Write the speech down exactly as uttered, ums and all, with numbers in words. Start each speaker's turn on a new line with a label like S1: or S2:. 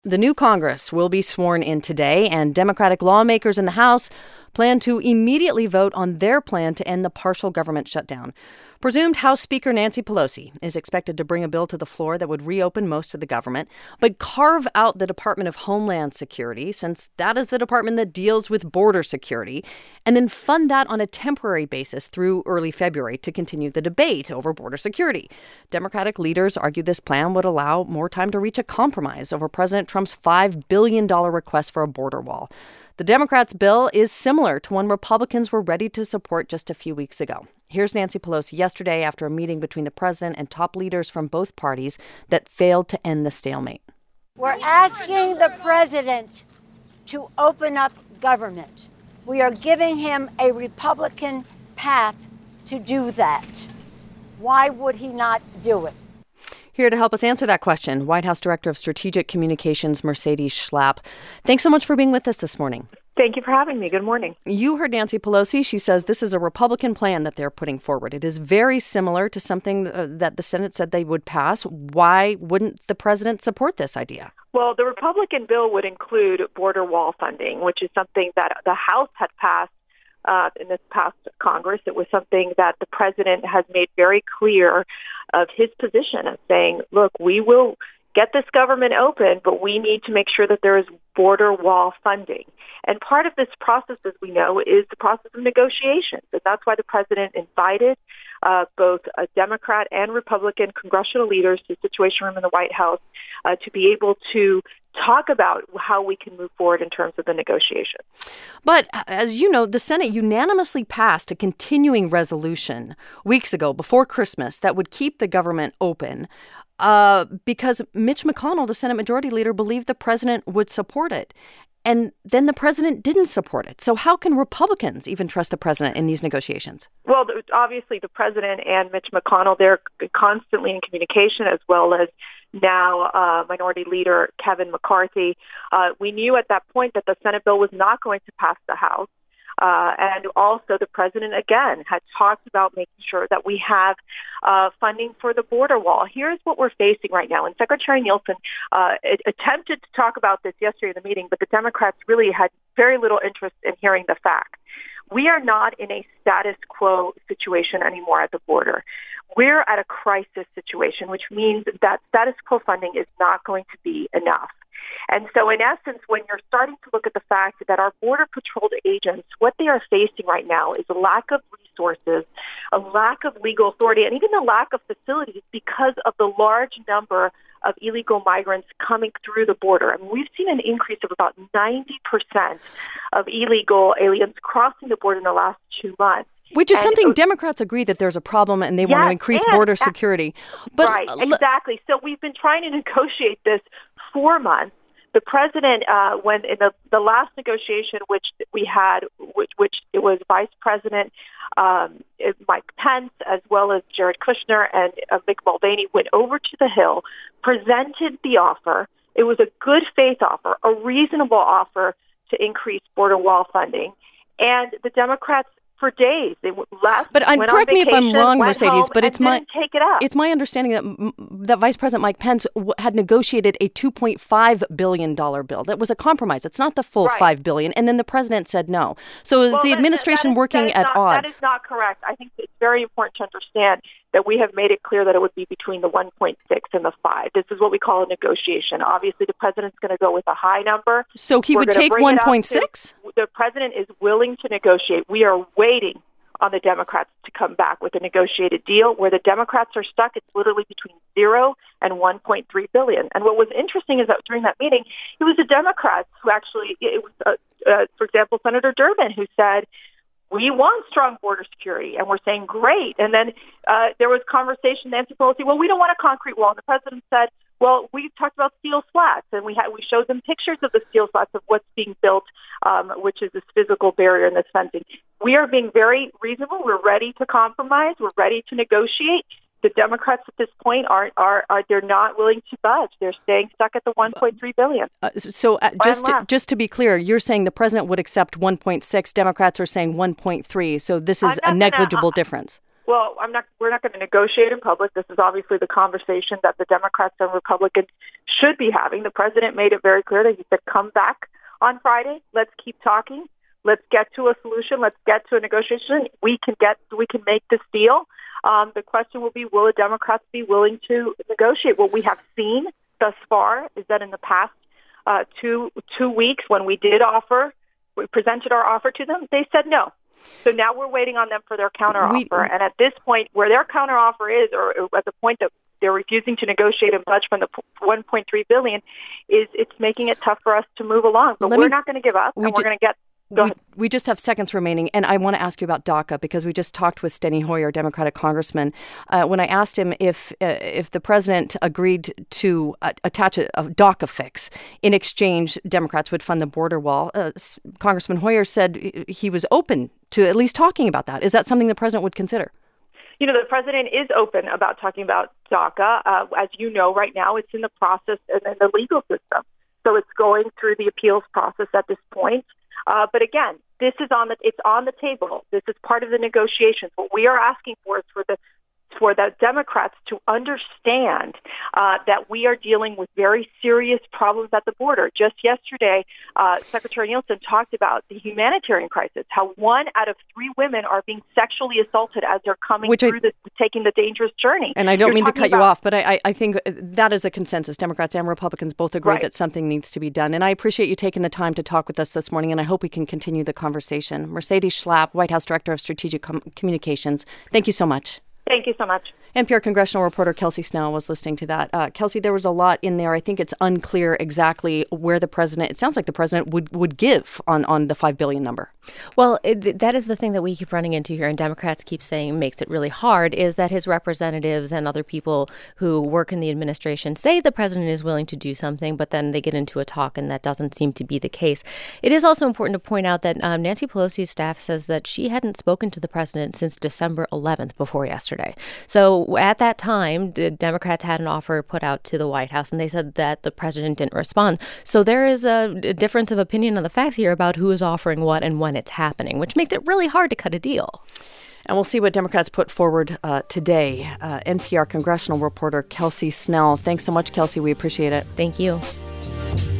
S1: The new Congress will be sworn in today, and Democratic lawmakers in the House plan to immediately vote on their plan to end the partial government shutdown. Presumed House Speaker Nancy Pelosi is expected to bring a bill to the floor that would reopen most of the government, but carve out the Department of Homeland Security, since that is the department that deals with border security, and then fund that on a temporary basis through early February to continue the debate over border security. Democratic leaders argue this plan would allow more time to reach a compromise over President Trump's five billion dollars request for a border wall. The Democrats' bill is similar to one Republicans were ready to support just a few weeks ago. Here's Nancy Pelosi yesterday after a meeting between the president and top leaders from both parties that failed to end the stalemate.
S2: We're asking the president to open up government. We are giving him a Republican path to do that. Why would he not do it?
S1: Here to help us answer that question, White House Director of Strategic Communications, Mercedes Schlapp. Thanks so much for being with us this morning.
S3: Thank you for having me. Good morning.
S1: You heard Nancy Pelosi. She says this is a Republican plan that they're putting forward. It is very similar to something uh, that the Senate said they would pass. Why wouldn't the president support this idea?
S3: Well, the Republican bill would include border wall funding, which is something that the House had passed uh, in this past Congress. It was something that the president has made very clear of his position of saying, look, we will get this government open, but we need to make sure that there is border wall funding. And part of this process, as we know, is the process of negotiations. And that's why the president invited uh, both a Democrat and Republican congressional leaders to the Situation Room in the White House uh, to be able to talk about how we can move forward in terms of the negotiations.
S1: But as you know, the Senate unanimously passed a continuing resolution weeks ago before Christmas that would keep the government open uh, because Mitch McConnell, the Senate Majority Leader, believed the president would support it. And then the president didn't support it. So how can Republicans even trust the president in these negotiations?
S3: Well, obviously, the president and Mitch McConnell, they're constantly in communication, as well as now uh, Minority Leader Kevin McCarthy. Uh, we knew at that point that the Senate bill was not going to pass the House. Uh, and also the president, again, had talked about making sure that we have uh, funding for the border wall. Here's what we're facing right now. And Secretary Nielsen uh, attempted to talk about this yesterday in the meeting, but the Democrats really had very little interest in hearing the facts. We are not in a status quo situation anymore at the border. We're at a crisis situation, which means that status quo funding is not going to be enough. And so, in essence, when you're starting to look at the fact that our Border Patrol agents, what they are facing right now is a lack of resources, a lack of legal authority, and even a lack of facilities because of the large number of illegal migrants coming through the border. And we've seen an increase of about ninety percent of illegal aliens crossing the border in the last two months.
S1: Which is
S3: and
S1: something
S3: was,
S1: Democrats agree that there's a problem and they
S3: yes,
S1: want to increase
S3: and,
S1: border security. But,
S3: right, exactly. So we've been trying to negotiate this for months. The president, uh, when in the, the last negotiation, which we had, which, which it was Vice President um, Mike Pence, as well as Jared Kushner and uh, Mick Mulvaney, went over to the Hill, presented the offer. It was a good faith offer, a reasonable offer to increase border wall funding. And the Democrats, for days, they left.
S1: But uh, correct me if I'm wrong, Mercedes. But it's my
S3: take it up.
S1: it's my understanding that that Vice President Mike Pence w- had negotiated a two point five billion dollars bill. That was a compromise. It's not the full
S3: right.
S1: five billion dollars. And then the president said no. So is
S3: well,
S1: the administration
S3: that is,
S1: working
S3: that is
S1: at
S3: not,
S1: odds?
S3: That is not correct. I think it's very important to understand that we have made it clear that it would be between the one point six and the five. This is what we call a negotiation. Obviously, the president's going to go with a high number.
S1: So he
S3: We're
S1: would take one point six?
S3: The president is willing to negotiate. We are waiting on the Democrats to come back with a negotiated deal. Where the Democrats are stuck, it's literally between zero and one point three billion. And what was interesting is that during that meeting, it was the Democrats who actually, it was, uh, uh, for example, Senator Durbin, who said, we want strong border security. And we're saying, great. And then uh, there was conversation, Nancy Pelosi, well, we don't want a concrete wall. And the president said, well, we talked about steel slats, and we had we showed them pictures of the steel slats of what's being built, um, which is this physical barrier and this fencing. We are being very reasonable. We're ready to compromise. We're ready to negotiate. The Democrats at this point are are, are they're not willing to budge. They're staying stuck at the one point three billion dollars.
S1: Uh, so uh, just to, just to be clear, you're saying the president would accept one point six. Democrats are saying one point three. So this is a negligible
S3: gonna,
S1: difference.
S3: Well, I'm not. We're not going to negotiate in public. This is obviously the conversation that the Democrats and Republicans should be having. The president made it very clear that he said, "Come back on Friday. Let's keep talking. Let's get to a solution. Let's get to a negotiation. We can get. We can make this deal." Um, the question will be, will the Democrats be willing to negotiate? What we have seen thus far is that in the past uh, two two weeks, when we did offer, we presented our offer to them, they said no. So now we're waiting on them for their counteroffer. We, and at this point, where their counteroffer is, or at the point that they're refusing to negotiate and budge from the one point three billion dollars, is it's making it tough for us to move along. But Let we're me, not going to give up, we and we're going to get. Go
S1: we, we just have seconds remaining, and I want to ask you about DACA because we just talked with Steny Hoyer, Democratic congressman. Uh, when I asked him if uh, if the president agreed to uh, attach a, a DACA fix, in exchange, Democrats would fund the border wall, uh, Congressman Hoyer said he was open to at least talking about that. Is that something the president would consider?
S3: You know, the president is open about talking about DACA. Uh, as you know, right now, it's in the process and in the legal system. So it's going through the appeals process at this point. Uh, but again, this is on the it's on the table. This is part of the negotiations. What we are asking for is for the for the Democrats to understand uh, that we are dealing with very serious problems at the border. Just yesterday, uh, Secretary Nielsen talked about the humanitarian crisis, how one out of three women are being sexually assaulted as they're coming Which through I, the taking the dangerous journey.
S1: And I don't You're mean to cut about, you off, but I, I think that is a consensus. Democrats and Republicans both agree right. that something needs to be done. And I appreciate you taking the time to talk with us this morning, and I hope we can continue the conversation. Mercedes Schlapp, White House Director of Strategic Com- Communications, thank you so much.
S3: Thank you so much.
S1: N P R congressional reporter Kelsey Snell was listening to that. Uh, Kelsey, there was a lot in there. I think it's unclear exactly where the president, it sounds like the president would, would give on, on the five billion dollars number.
S4: Well, it, that is the thing that we keep running into here, and Democrats keep saying makes it really hard, is that his representatives and other people who work in the administration say the president is willing to do something, but then they get into a talk, and that doesn't seem to be the case. It is also important to point out that um, Nancy Pelosi's staff says that she hadn't spoken to the president since December eleventh before yesterday. So at that time, the Democrats had an offer put out to the White House, and they said that the president didn't respond. So there is a, a difference of opinion on the facts here about who is offering what and when it's happening, which makes it really hard to cut a deal.
S1: And we'll see what Democrats put forward uh, today. Uh, N P R congressional reporter Kelsey Snell. Thanks so much, Kelsey. We appreciate it.
S4: Thank you.